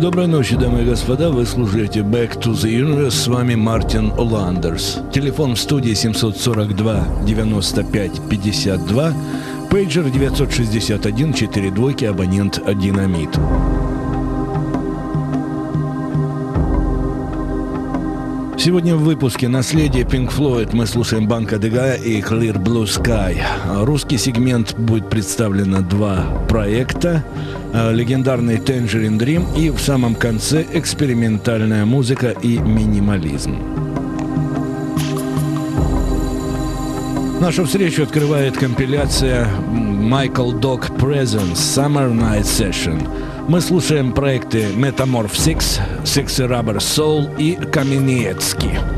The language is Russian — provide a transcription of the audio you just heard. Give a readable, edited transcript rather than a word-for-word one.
Доброй ночи, дамы и господа. Вы слушаете Back to the Universe. С вами Мартин Ландерс. Телефон в студии 742 95 52. Пейджер 961 42, абонент Динамит. Сегодня в выпуске «Наследие Pink Floyd» мы слушаем Банка Дегая и Clear Blue Sky. Русский сегмент будет представлено два проекта. Легендарный Tangerine Dream и в самом конце экспериментальная музыка и минимализм. Нашу встречу открывает компиляция Michael Dog Presents Summer Night Session. Мы слушаем проекты Metamorph Six, Six Rubber Soul и Каменецкий.